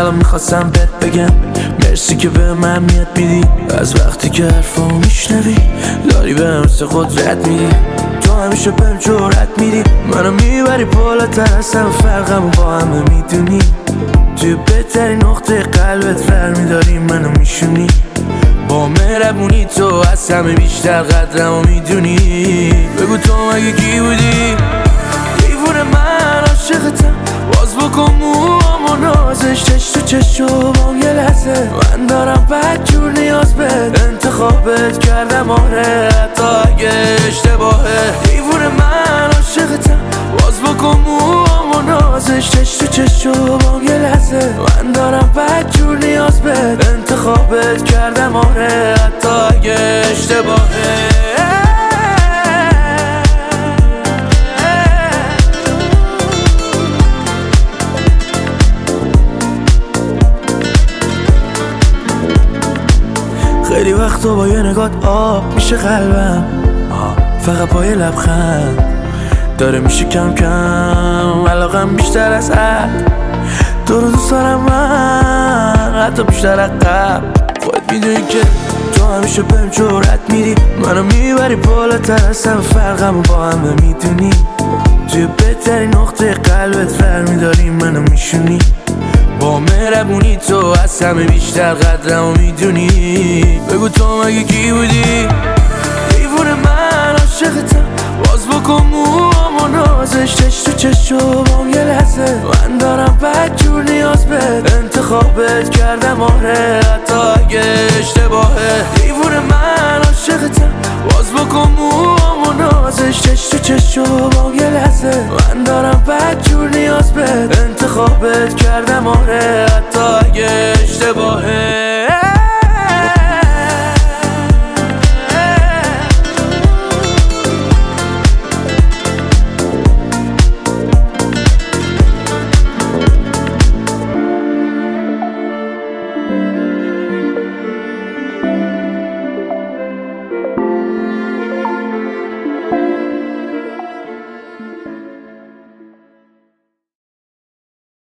الان میخواستم بهت بگم مرسی که به من میاد میدی. از وقتی که حرفامو میشنوی داری به مثل قدرت میدی. تو همیشه بهم جرأت میدی، منو میبری بالاتر از همه فرقمو با همه میدونی. توی بهترین نقطه قلبت فرمیداری منو میشونی. با مهربونی تو از همه بیشتر قدرمو میدونی. بگو تو مگه کی بودی؟ دیوونه من عاشقتم، باز بکن موامو نازش چش تو چشم یه لحظه. من دارم بدجور نیاز بهت، انتخابت کردم آره حتی اگه اشتباهه. دیوونه من عاشقتم، باز بکن موامو نازش چش تو چشم یه لحظه. من دارم بدجور نیاز بهت، انتخابت کردم آره حتی اگه اشتباهه. خیلی وقتا با یه نگات آب میشه قلبم، فقط با یه لبخند داره میشه کم کم علاقم بیشتر از حد. تو رو دوست دارم من حتی بیشتر از قبل. خودت میدونی که تو همیشه بهم جرأت میدی، منو میبری بالاتر از همه فرقمو با همه میدونی. توی بهترین نقطه قلبت فرمیداری منو میشونی. با مهربونی تو از همه بیشتر قدرمو میدونی. بگو تو مگه کی بودی؟ دیوونه من عاشقتم، باز بکن موامو نازش چش تو چشم یه لحظه. من دارم بدجور نیاز بهت، انتخابت کردم آره حتی اگه اشتباهه. دیوونه من عاشقتم، باز بکن موامو نازش چش تو چشم یه لحظه. من دارم بدجور نیاز بهت، انتخابت کردم آره حتی اگه اشتباهه.